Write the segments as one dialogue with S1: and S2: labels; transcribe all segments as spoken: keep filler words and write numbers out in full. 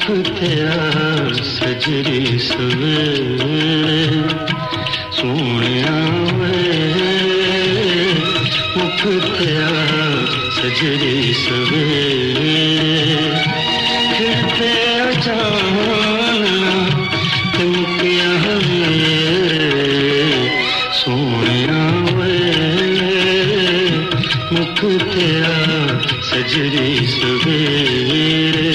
S1: मुख तेरा सजरी सवेरे सोनिया वे मुख तेरा सजरी सवेरे खिलते अचानक चमकिया मेरे सोनिया वे मुख तेरा सजरी सवेरे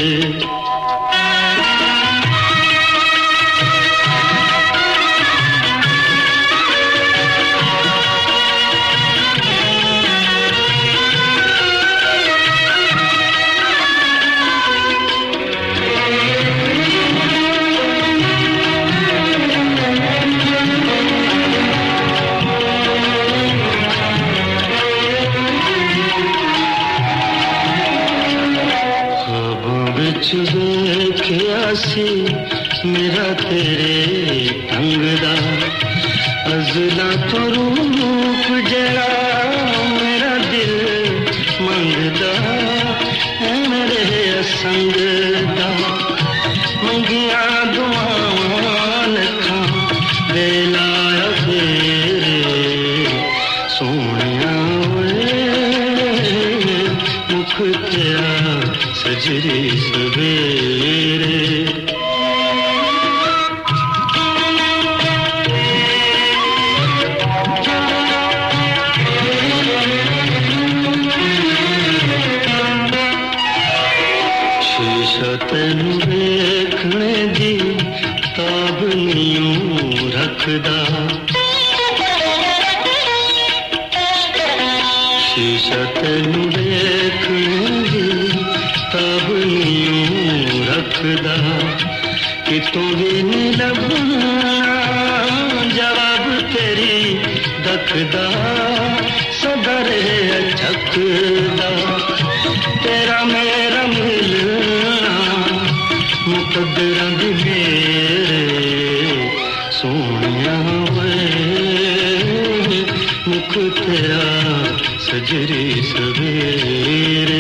S1: देखियासी मेरा तेरे तंग दा अज़ला तो रूप जड़ा मेरा दिल मंगदा है मेरे संग दा मंगिया दुआवां लखां दे लाया फेरे सोनिया वे मुख तेरा सजरी सवेरे शीशा तैनू देखने दी ताब नीं रखदा शीशा तैनू देखने दी तब नीं रखदा कि तू भी नहीं लभना जवाब तेरी दखदा सदर अचकदा तेरा मेरा मिलना मुकद्दर दी मेरे सोनिया वे मुख तेरा सजरी सवेरे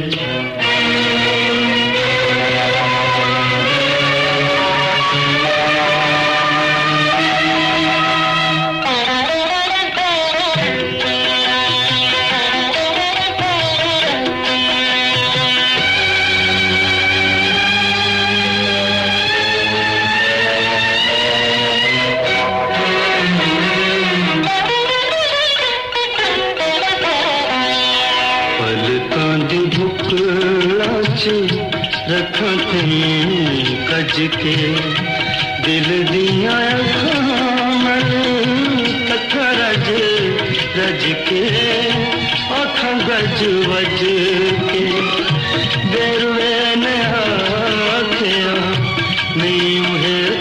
S1: रखां तैनूं कज के दिल दियां अखां कथा रज रज के आखां गज वज के बेरुए ने आखिया नहीं है